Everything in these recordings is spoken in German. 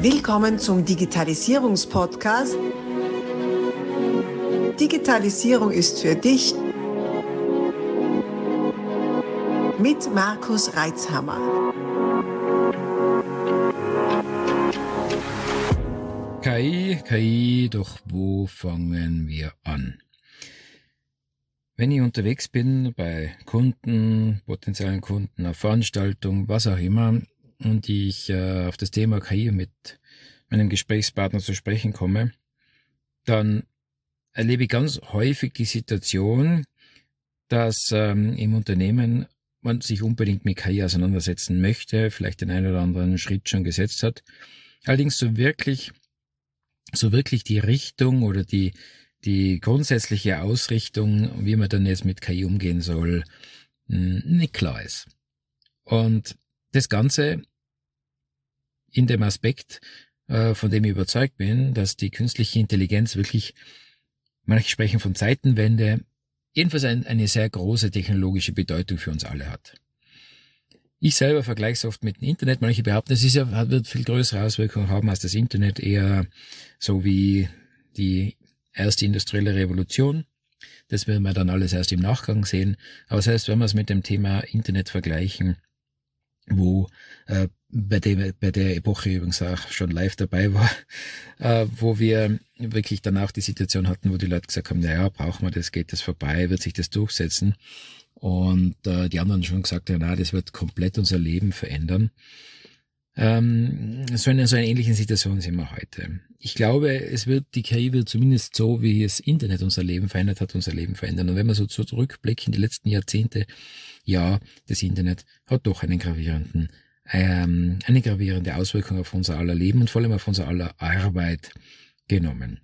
Willkommen zum Digitalisierungspodcast. Digitalisierung ist für dich mit Markus Reitzhammer. KI, doch wo fangen wir an? Wenn ich unterwegs bin bei Kunden, potenziellen Kunden, auf Veranstaltungen, was auch immer, und ich auf das Thema KI mit meinem Gesprächspartner zu sprechen komme, dann erlebe ich ganz häufig die Situation, dass im Unternehmen man sich unbedingt mit KI auseinandersetzen möchte, vielleicht den einen oder anderen Schritt schon gesetzt hat. Allerdings so wirklich die Richtung oder die grundsätzliche Ausrichtung, wie man dann jetzt mit KI umgehen soll, nicht klar ist. Und das Ganze in dem Aspekt, von dem ich überzeugt bin, dass die künstliche Intelligenz wirklich, manche sprechen von Zeitenwende, jedenfalls eine sehr große technologische Bedeutung für uns alle hat. Ich selber vergleiche es oft mit dem Internet. Manche behaupten, es wird viel größere Auswirkungen haben als das Internet, eher so wie die erste industrielle Revolution. Das werden wir dann alles erst im Nachgang sehen. Aber das heißt, wenn wir es mit dem Thema Internet vergleichen, wo bei der Epoche übrigens auch schon live dabei war, wo wir wirklich dann auch die Situation hatten, wo die Leute gesagt haben, naja, brauchen wir das, geht das vorbei, wird sich das durchsetzen? Und die anderen schon gesagt haben, na, das wird komplett unser Leben verändern. So in einer ähnlichen Situation sind wir heute. Ich glaube, die KI wird zumindest so, wie das Internet unser Leben verändert hat, unser Leben verändern. Und wenn man so zurückblickt in die letzten Jahrzehnte, ja, das Internet hat doch eine gravierende Auswirkung auf unser aller Leben und vor allem auf unser aller Arbeit genommen.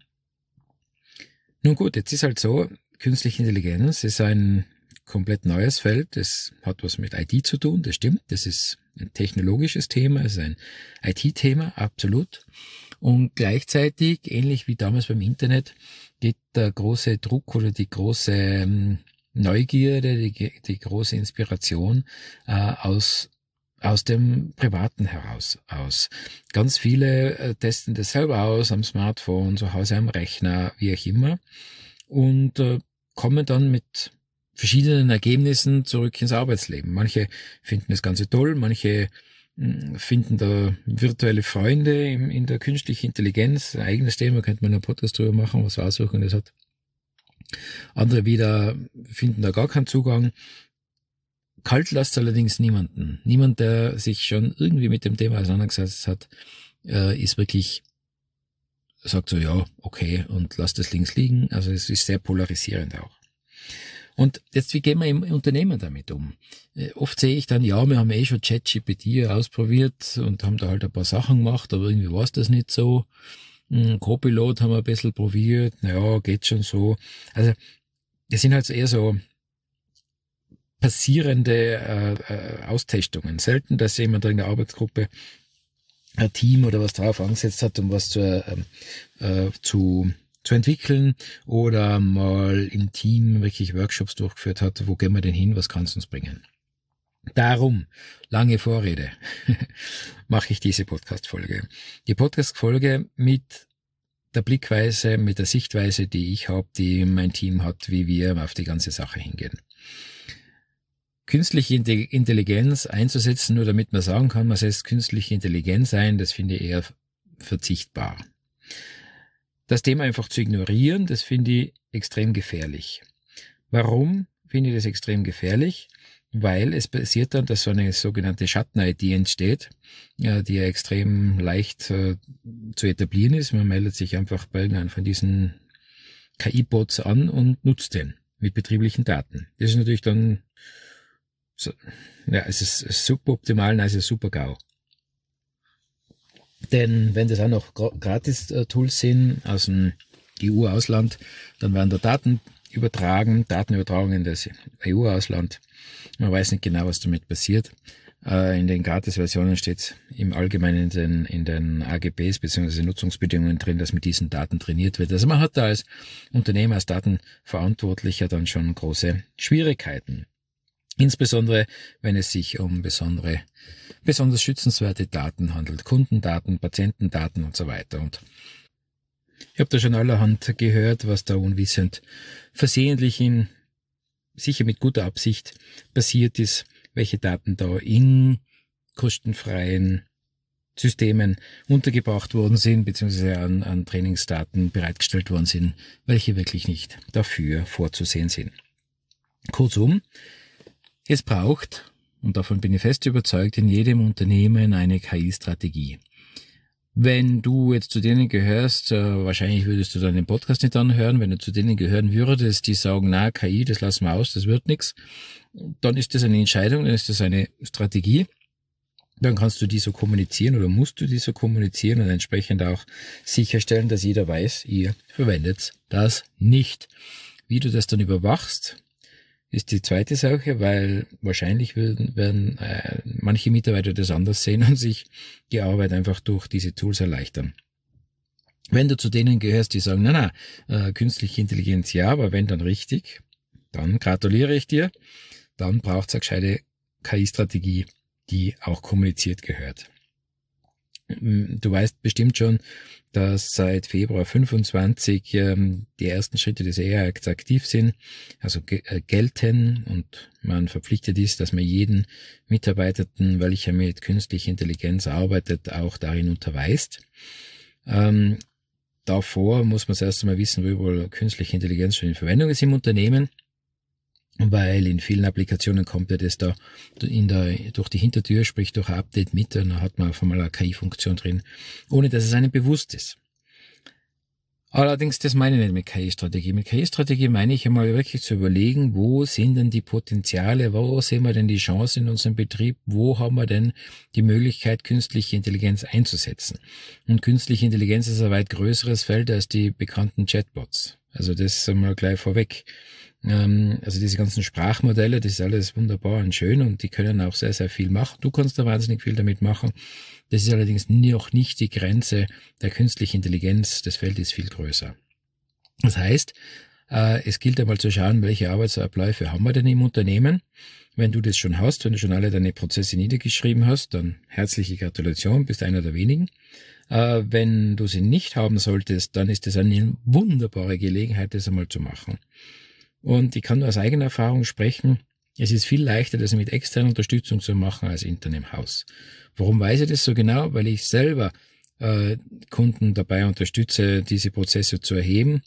Nun gut, jetzt ist halt so, künstliche Intelligenz ist ein komplett neues Feld. Das hat was mit IT zu tun, das stimmt. Das ist ein technologisches Thema, es ist ein IT-Thema, absolut. Und gleichzeitig, ähnlich wie damals beim Internet, geht der große Druck oder die große Neugierde, die große Inspiration aus dem Privaten heraus aus. Ganz viele testen das selber aus am Smartphone, zu Hause am Rechner, wie auch immer, und kommen dann mit verschiedenen Ergebnissen zurück ins Arbeitsleben. Manche finden das Ganze toll, manche finden da virtuelle Freunde in der künstlichen Intelligenz. Ein eigenes Thema, könnte man einen Podcast drüber machen, was für Auswirkungen das hat. Andere wieder finden da gar keinen Zugang. Kalt lasst allerdings niemanden. Niemand, der sich schon irgendwie mit dem Thema auseinandergesetzt hat, ist wirklich, sagt so, ja, okay, und lasst es links liegen. Also es ist sehr polarisierend auch. Und jetzt, wie gehen wir im Unternehmen damit um? Oft sehe ich dann, ja, wir haben schon ChatGPT ausprobiert und haben da halt ein paar Sachen gemacht, aber irgendwie war es das nicht so. Copilot haben wir ein bisschen probiert, naja, geht schon so. Also das sind halt eher so passierende Austestungen. Selten, dass jemand in der Arbeitsgruppe ein Team oder was drauf angesetzt hat, um was zu entwickeln oder mal im Team wirklich Workshops durchgeführt hat, wo gehen wir denn hin, was kann es uns bringen. Darum, lange Vorrede, mache ich diese Podcast-Folge. Die Podcast-Folge mit der Blickweise, mit der Sichtweise, die ich habe, die mein Team hat, wie wir auf die ganze Sache hingehen. Künstliche Intelligenz einzusetzen, nur damit man sagen kann, man setzt künstliche Intelligenz ein, das finde ich eher verzichtbar. Das Thema einfach zu ignorieren, das finde ich extrem gefährlich. Warum finde ich das extrem gefährlich? Weil es passiert dann, dass so eine sogenannte Schatten-ID entsteht, die ja extrem leicht zu etablieren ist. Man meldet sich einfach bei irgendeinem von diesen KI-Bots an und nutzt den mit betrieblichen Daten. Das ist natürlich dann, es ist suboptimal, also super GAU. Denn wenn das auch noch Gratis-Tools sind aus dem EU-Ausland, dann werden da Daten übertragen in das EU-Ausland. Man weiß nicht genau, was damit passiert. In den Gratis-Versionen steht im Allgemeinen in den AGBs bzw. Nutzungsbedingungen drin, dass mit diesen Daten trainiert wird. Also man hat da als Unternehmer, als Datenverantwortlicher dann schon große Schwierigkeiten. Insbesondere, wenn es sich um besonders schützenswerte Daten handelt. Kundendaten, Patientendaten und so weiter. Und ich habe da schon allerhand gehört, was da unwissend versehentlich sicher mit guter Absicht passiert ist, welche Daten da in kostenfreien Systemen untergebracht worden sind, beziehungsweise an Trainingsdaten bereitgestellt worden sind, welche wirklich nicht dafür vorzusehen sind. Kurzum, es braucht, und davon bin ich fest überzeugt, in jedem Unternehmen eine KI-Strategie. Wenn du jetzt zu denen gehörst, wahrscheinlich würdest du dann den Podcast nicht anhören, wenn du zu denen gehören würdest, die sagen, na, KI, das lassen wir aus, das wird nichts, dann ist das eine Entscheidung, dann ist das eine Strategie. Dann kannst du die so kommunizieren oder musst du die so kommunizieren und entsprechend auch sicherstellen, dass jeder weiß, ihr verwendet das nicht. Wie du das dann überwachst, ist die zweite Sache, weil wahrscheinlich werden manche Mitarbeiter das anders sehen und sich die Arbeit einfach durch diese Tools erleichtern. Wenn du zu denen gehörst, die sagen, künstliche Intelligenz ja, aber wenn dann richtig, dann gratuliere ich dir, dann braucht es eine gescheite KI-Strategie, die auch kommuniziert gehört. Du weißt bestimmt schon, dass seit Februar 25 die ersten Schritte des AI Acts aktiv sind, also gelten, und man verpflichtet ist, dass man jeden Mitarbeitenden, welcher mit künstlicher Intelligenz arbeitet, auch darin unterweist. Davor muss man zuerst einmal wissen, wo wohl künstliche Intelligenz schon in Verwendung ist im Unternehmen. Weil in vielen Applikationen kommt ja das da durch die Hintertür, sprich durch ein Update mit, und dann hat man auf einmal eine KI-Funktion drin, ohne dass es einem bewusst ist. Allerdings, das meine ich nicht mit KI-Strategie. Mit KI-Strategie meine ich einmal wirklich zu überlegen, wo sind denn die Potenziale, wo sehen wir denn die Chance in unserem Betrieb, wo haben wir denn die Möglichkeit, künstliche Intelligenz einzusetzen. Und künstliche Intelligenz ist ein weit größeres Feld als die bekannten Chatbots. Also das einmal gleich vorweg. Also diese ganzen Sprachmodelle, das ist alles wunderbar und schön und die können auch sehr, sehr viel machen. Du kannst da wahnsinnig viel damit machen. Das ist allerdings noch nicht die Grenze der künstlichen Intelligenz. Das Feld ist viel größer. Das heißt, es gilt einmal zu schauen, welche Arbeitsabläufe haben wir denn im Unternehmen. Wenn du das schon hast, wenn du schon alle deine Prozesse niedergeschrieben hast, dann herzliche Gratulation, bist einer der wenigen. Wenn du sie nicht haben solltest, dann ist das eine wunderbare Gelegenheit, das einmal zu machen. Und ich kann nur aus eigener Erfahrung sprechen, es ist viel leichter, das mit externer Unterstützung zu machen, als intern im Haus. Warum weiß ich das so genau? Weil ich selber Kunden dabei unterstütze, diese Prozesse zu erheben,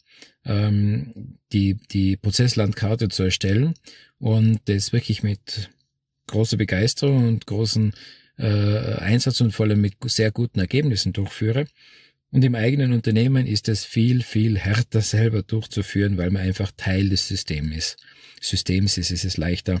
die Prozesslandkarte zu erstellen und das wirklich mit großer Begeisterung und großen Einsatz und vor allem mit sehr guten Ergebnissen durchführe. Und im eigenen Unternehmen ist es viel, viel härter selber durchzuführen, weil man einfach Teil des Systems ist. Es ist leichter,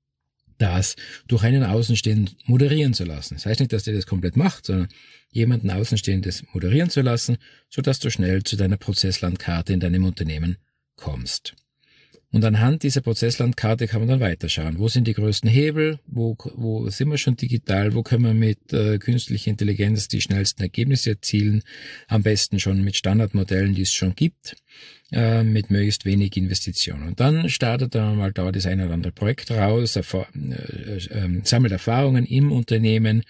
das durch einen Außenstehenden moderieren zu lassen. Das heißt nicht, dass der das komplett macht, sondern jemanden Außenstehendes moderieren zu lassen, sodass du schnell zu deiner Prozesslandkarte in deinem Unternehmen kommst. Und anhand dieser Prozesslandkarte kann man dann weiterschauen. Wo sind die größten Hebel? Wo sind wir schon digital? Wo können wir mit künstlicher Intelligenz die schnellsten Ergebnisse erzielen? Am besten schon mit Standardmodellen, die es schon gibt, mit möglichst wenig Investitionen. Und dann startet dann mal da das eine oder andere Projekt raus, sammelt Erfahrungen im Unternehmen.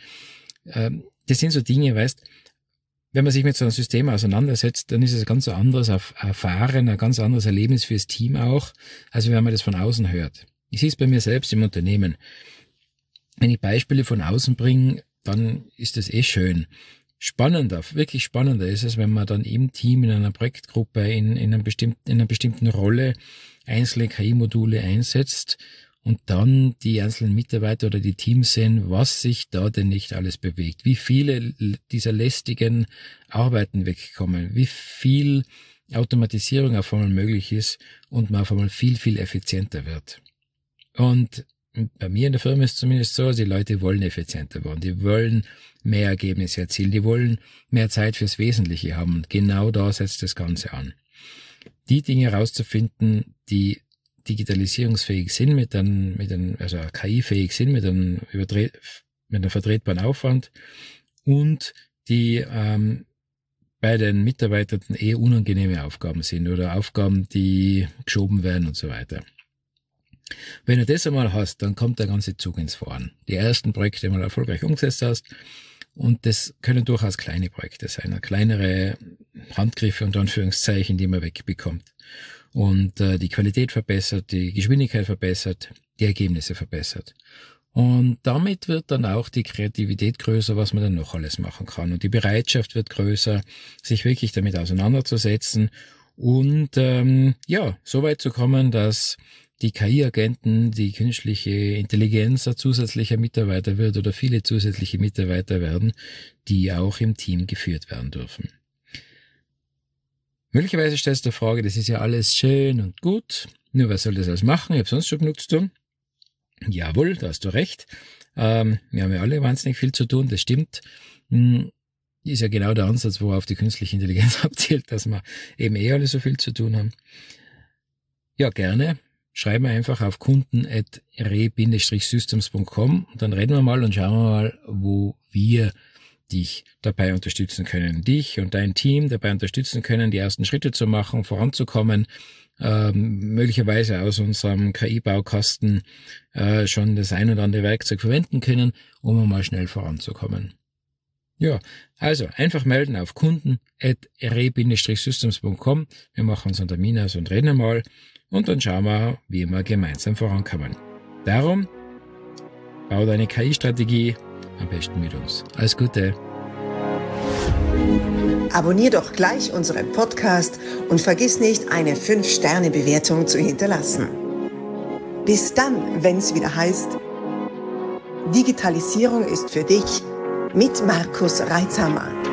Das sind so Dinge, weißt, wenn man sich mit so einem System auseinandersetzt, dann ist es ein ganz anderes Erfahren, ein ganz anderes Erlebnis fürs Team auch, als wenn man das von außen hört. Ich sehe es bei mir selbst im Unternehmen. Wenn ich Beispiele von außen bringe, dann ist das schön. Spannender, wirklich spannender ist es, wenn man dann im Team, in einer Projektgruppe, in einer bestimmten Rolle einzelne KI-Module einsetzt und dann die einzelnen Mitarbeiter oder die Teams sehen, was sich da denn nicht alles bewegt, wie viele dieser lästigen Arbeiten wegkommen, wie viel Automatisierung auf einmal möglich ist und man auf einmal viel, viel effizienter wird. Und bei mir in der Firma ist es zumindest so, die Leute wollen effizienter werden, die wollen mehr Ergebnisse erzielen, die wollen mehr Zeit fürs Wesentliche haben und genau da setzt das Ganze an. Die Dinge herauszufinden, die digitalisierungsfähig sind, also KI-fähig sind, mit einem vertretbaren Aufwand und die bei den Mitarbeitern unangenehme Aufgaben sind oder Aufgaben, die geschoben werden und so weiter. Wenn du das einmal hast, dann kommt der ganze Zug ins Fahren. Die ersten Projekte mal erfolgreich umgesetzt hast, und das können durchaus kleine Projekte sein, kleinere Handgriffe unter Anführungszeichen, die man wegbekommt. Und die Qualität verbessert, die Geschwindigkeit verbessert, die Ergebnisse verbessert. Und damit wird dann auch die Kreativität größer, was man dann noch alles machen kann. Und die Bereitschaft wird größer, sich wirklich damit auseinanderzusetzen und so weit zu kommen, dass die KI-Agenten, die künstliche Intelligenz ein zusätzlicher Mitarbeiter wird oder viele zusätzliche Mitarbeiter werden, die auch im Team geführt werden dürfen. Möglicherweise stellst du die Frage, das ist ja alles schön und gut, nur wer soll das alles machen? Ich habe sonst schon genug zu tun. Jawohl, da hast du recht. Wir haben ja alle wahnsinnig viel zu tun, das stimmt. Ist ja genau der Ansatz, worauf die künstliche Intelligenz abzielt, dass wir eben alle so viel zu tun haben. Ja, gerne. Schreiben wir einfach auf kunden@re-systems.com und dann reden wir mal und schauen wir mal, wo wir dich dabei unterstützen können, dich und dein Team dabei unterstützen können, die ersten Schritte zu machen, voranzukommen, möglicherweise aus unserem KI-Baukasten schon das ein oder andere Werkzeug verwenden können, um mal schnell voranzukommen. Ja, also einfach melden auf kunden@re-systems.com. Wir machen uns einen Termin aus und reden mal. Und dann schauen wir, wie wir gemeinsam vorankommen. Darum, bau deine KI-Strategie am besten mit uns. Alles Gute. Abonnier doch gleich unseren Podcast und vergiss nicht, eine 5-Sterne-Bewertung zu hinterlassen. Bis dann, wenn es wieder heißt, Digitalisierung ist für dich mit Markus Reitzhammer.